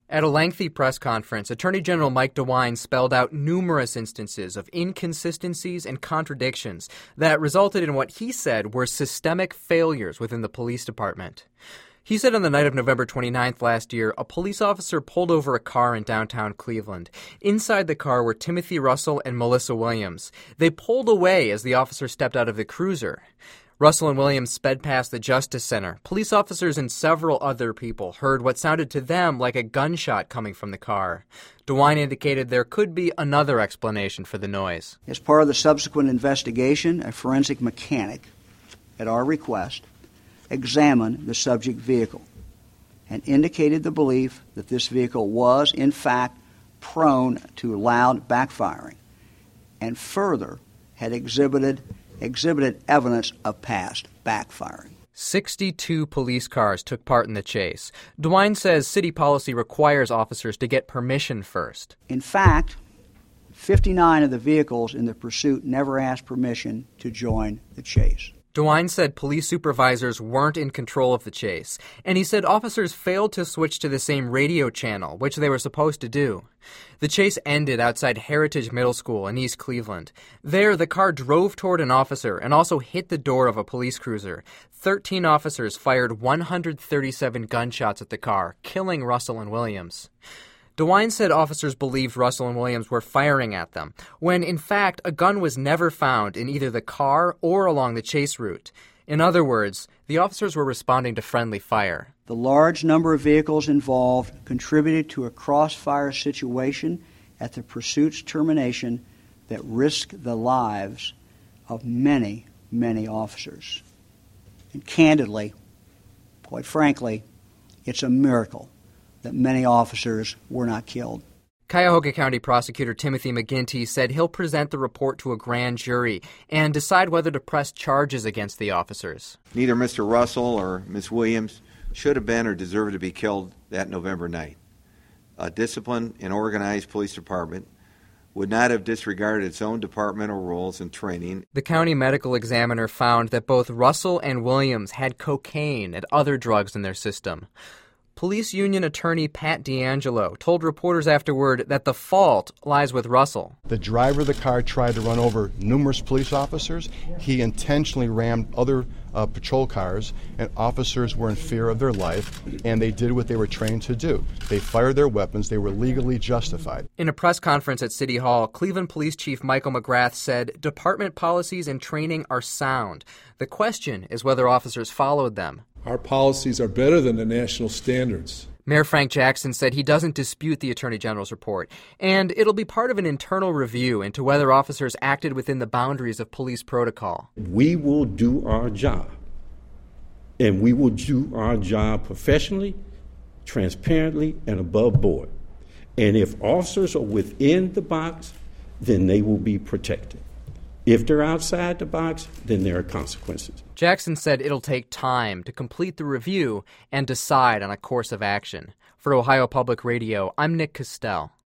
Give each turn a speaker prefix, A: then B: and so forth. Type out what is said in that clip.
A: At a lengthy press conference, Attorney General Mike DeWine spelled out numerous instances of inconsistencies and contradictions that resulted in what he said were systemic failures within the police department. He said on the night of November 29th last year, a police officer pulled over a car in downtown Cleveland. Inside the car were Timothy Russell and Melissa Williams. They pulled away as the officer stepped out of the cruiser. Russell and Williams sped past the Justice Center. Police officers and several other people heard what sounded to them like a gunshot coming from the car. DeWine indicated there could be another explanation for the noise.
B: As part of the subsequent investigation, a forensic mechanic, at our request, examined the subject vehicle and indicated the belief that this vehicle was, in fact, prone to loud backfiring and further had exhibited evidence of past backfiring.
A: 62 police cars took part in the chase. DeWine says city policy requires officers to get permission first.
B: In fact, 59 of the vehicles in the pursuit never asked permission to join the chase.
A: DeWine said police supervisors weren't in control of the chase, and he said officers failed to switch to the same radio channel, which they were supposed to do. The chase ended outside Heritage Middle School in East Cleveland. There, the car drove toward an officer and also hit the door of a police cruiser. 13 officers fired 137 gunshots at the car, killing Russell and Williams. DeWine said officers believed Russell and Williams were firing at them, when in fact a gun was never found in either the car or along the chase route. In other words, the officers were responding to friendly fire.
B: The large number of vehicles involved contributed to a crossfire situation at the pursuit's termination that risked the lives of many, many officers. And candidly, quite frankly, it's a miracle that many officers were not killed.
A: Cuyahoga County Prosecutor Timothy McGinty said he'll present the report to a grand jury and decide whether to press charges against the officers.
C: Neither Mr. Russell or Ms. Williams should have been or deserved to be killed that November night. A disciplined and organized police department would not have disregarded its own departmental rules and training.
A: The county medical examiner found that both Russell and Williams had cocaine and other drugs in their system. Police union attorney Pat D'Angelo told reporters afterward that the fault lies with Russell.
D: The driver of the car tried to run over numerous police officers. He intentionally rammed other patrol cars, and officers were in fear of their life, and they did what they were trained to do. They fired their weapons. They were legally justified.
A: In a press conference at City Hall, Cleveland Police Chief Michael McGrath said department policies and training are sound. The question is whether officers followed them.
E: Our policies are better than the national standards.
A: Mayor Frank Jackson said he doesn't dispute the Attorney General's report, and it'll be part of an internal review into whether officers acted within the boundaries of police protocol.
F: We will do our job, and we will do our job professionally, transparently, and above board. And if officers are within the box, then they will be protected. If they're outside the box, then there are consequences.
A: Jackson said it'll take time to complete the review and decide on a course of action. For Ohio Public Radio, I'm Nick Costell.